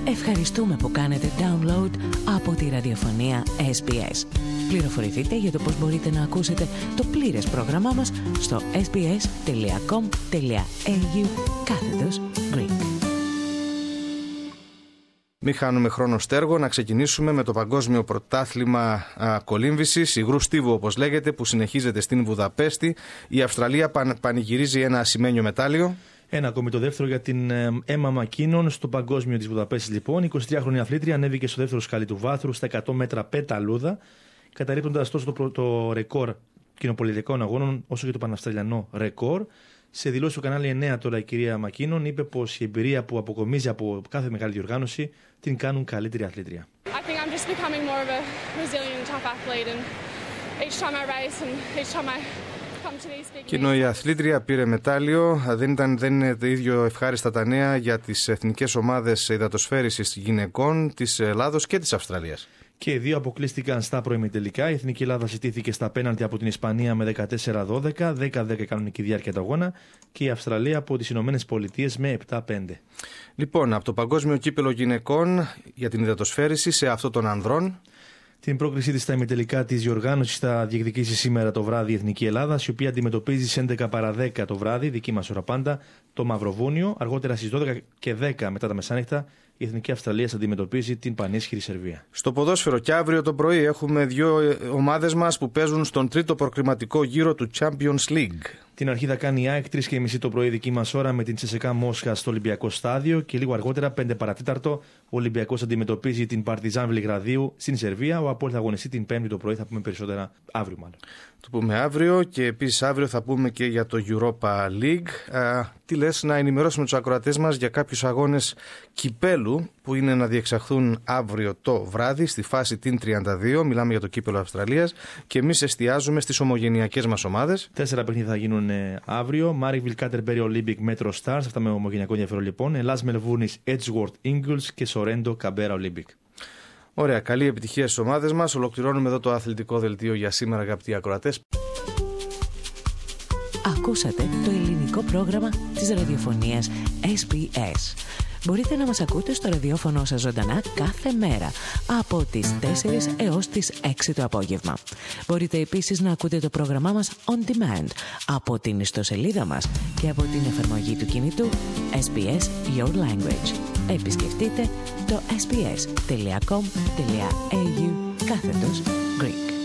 Ευχαριστούμε που κάνετε download από τη ραδιοφωνία SBS. Πληροφορηθείτε για το πώς μπορείτε να ακούσετε το πλήρες πρόγραμμά μας στο sbs.com.au/Greek. Μην χάνουμε χρόνο στέργο, να ξεκινήσουμε με το Παγκόσμιο Πρωτάθλημα Κολύμβησης, υγρού στίβου όπως λέγεται, που συνεχίζεται στην Βουδαπέστη. Η Αυστραλία πανηγυρίζει ένα ασημένιο μετάλλιο. Ένα ακόμη το δεύτερο για την Emma McKinnon στο Παγκόσμιο της Βουδαπέστης. Λοιπόν, η 23χρονη αθλήτρια ανέβηκε στο δεύτερο σκαλί του βάθρου στα 100 μέτρα πεταλούδα, καταρρίπτοντας τόσο το ρεκόρ κοινοπολιτικών αγώνων όσο και το παναυστραλιανό ρεκόρ. Σε δηλώσει στο κανάλι 9 τώρα η κυρία McKinnon είπε πως η εμπειρία που αποκομίζει από κάθε μεγάλη διοργάνωση την κάνουν καλύτερη αθλήτρια. Και ενώ η αθλήτρια πήρε μετάλλιο, δεν είναι το ίδιο ευχάριστα τα νέα για τις εθνικές ομάδες υδατοσφαίρισης γυναικών της Ελλάδος και της Αυστραλίας. Και οι δύο αποκλείστηκαν στα προημιτελικά. Η Εθνική Ελλάδα ζητήθηκε στα πέναλτι από την Ισπανία με 14-12, 10-10 κανονική διάρκεια του αγώνα, και η Αυστραλία από τις Ηνωμένες Πολιτείες με 7-5. Λοιπόν, από το Παγκόσμιο Κύπελλο Γυναικών για την υδατοσφαίριση σε αυτό των ανδρών. Την πρόκρισή της στα ημιτελικά της διοργάνωσης θα διεκδικήσει σήμερα το βράδυ η Εθνική Ελλάδα, η οποία αντιμετωπίζει στις 11 παρά 10 το βράδυ, δική μας ώρα πάντα, το Μαυροβούνιο. Αργότερα στις 12 και 10 μετά τα μεσάνυχτα, η Εθνική Αυστραλία θα αντιμετωπίζει την πανίσχυρη Σερβία. Στο ποδόσφαιρο και αύριο το πρωί έχουμε δύο ομάδες μας που παίζουν στον τρίτο προκριματικό γύρο του Champions League. Την αρχή θα κάνει η ΑΕΚ 3:30 το πρωί δική μας ώρα με την CSKA Μόσχα στο Ολυμπιακό Στάδιο, και λίγο αργότερα 5 παρατέταρτο ο Ολυμπιακός αντιμετωπίζει την Παρτιζάν Βελιγραδίου στην Σερβία. Ο Απόλλων θα αγωνιστεί την 5η το πρωί, θα πούμε περισσότερα αύριο μάλλον. Το πούμε αύριο, και επίσης αύριο θα πούμε και για το Europa League. Τι λες, να ενημερώσουμε τους ακροατές μας για κάποιους αγώνες κυπέλου που είναι να διεξαχθούν αύριο το βράδυ στη φάση την 32. Μιλάμε για το κύπελλο Αυστραλίας και εμείς εστιάζουμε στις ομογενειακές μας ομάδες. 4 παιχνίδια θα γίνουν αύριο. Μάρικβιλ Κάτερμπερι Olympic Metro Stars, αυτά με ομογενειακό ενδιαφέρον λοιπόν. Ελλάς Μελβούρνης Edgeworth Eagles και Σορέντο Καμπέρα Olympic. Ωραία, καλή επιτυχία στις ομάδες μας. Ολοκληρώνουμε εδώ το αθλητικό δελτίο για σήμερα, αγαπητοί ακροατές. Ακούσατε το ελληνικό πρόγραμμα της ραδιοφωνίας SBS. Μπορείτε να μας ακούτε στο ραδιόφωνο σας ζωντανά κάθε μέρα από τις 4 έως τις 6 το απόγευμα. Μπορείτε επίσης να ακούτε το πρόγραμμά μας on demand από την ιστοσελίδα μας και από την εφαρμογή του κινητού SBS Your Language. Επισκεφτείτε το sbs.com.au/Greek.